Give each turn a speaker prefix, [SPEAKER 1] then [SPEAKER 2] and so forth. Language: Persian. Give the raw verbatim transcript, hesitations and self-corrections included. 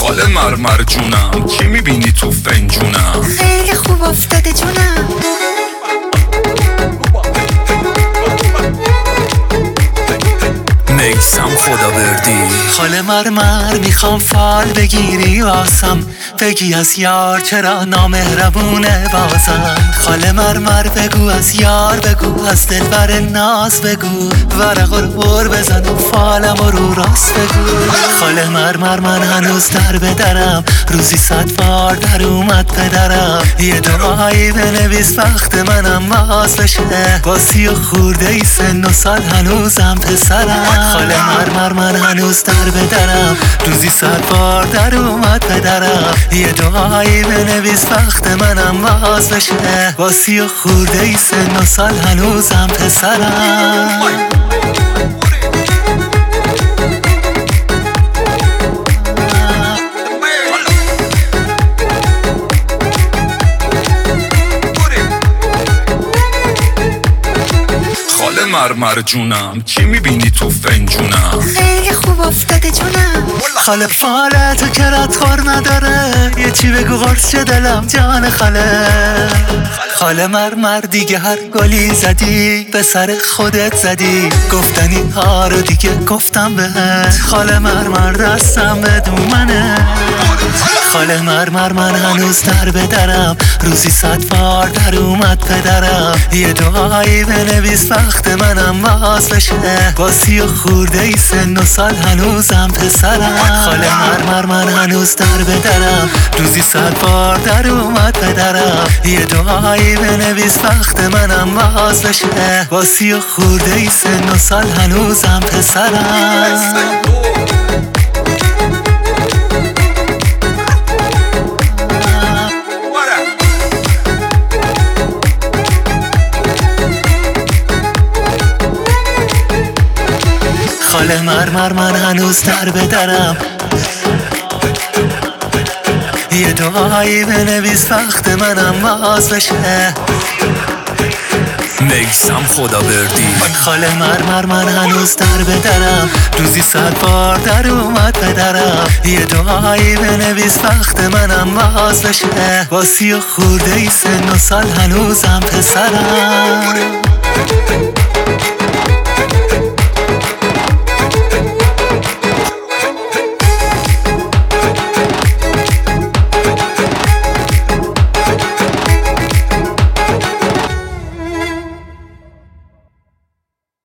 [SPEAKER 1] خاله مرمر جونم کی میبینی تو فنجونم؟
[SPEAKER 2] خیلی خوب افتاده جونم.
[SPEAKER 1] میسم خداوردی.
[SPEAKER 3] خاله مرمر میخوام فال بگیری واسم، بگی از یار چرا نامهربونه بازم. خاله مرمر بگو از یار بگو، از دلبر ناز بگو، ورق و بر بزن و فالم و رو راست بگو. خاله مرمر من هنوز در بدرم، روزی صد بار در اومد پدرم. یه دعایی بنویس وقت منم باز بشه، با سی و خورده ای سن و سال هنوزم پسرم. خاله مرمر من هنوز در بدرم، روزی صد بار در اومد پدرم. یه دعایی بنویس وقت منم باز بشه، با سی و خورده ای سن و سال هنوزم پسرم.
[SPEAKER 1] خاله مرمر جونم کی میبینی تو فنجونم؟
[SPEAKER 2] خیلی خوب افتاده جونم.
[SPEAKER 3] خاله فالتو کرات خور نداره، یه چی بگو قرص چه دلم جان خاله. خاله مرمر دیگه هر گلی زدی به سر خودت زدی، گفتنی ها رو دیگه گفتم بهت. خاله مرمر دستم به دومنه، خاله مرمر من هنوز در بدرم، روزی صد بار در اومد پدرم. یه دعایی بنویس وقت منم باز بشه، با سی و خورده ای سن و سال هنوزم پسرم. خاله مرمر من هنوز در بدرم، روزی صد بار در اومد پدرم. یه دعایی بنویس وقت منم باز بشه، با سی و خورده ای سن و سال هنوزم پسرم. خاله مرمر من هنوز در بدرم، یه دعایی بنویس وقت منم باز بشه.
[SPEAKER 1] میسم خداوردی.
[SPEAKER 3] خاله مرمر من هنوز در بدرم، روزی صد بار در اومد پدرم. یه دعایی بنویس وقت منم باز بشه، با سی و خورده ای سن و سال هنوزم پسرم.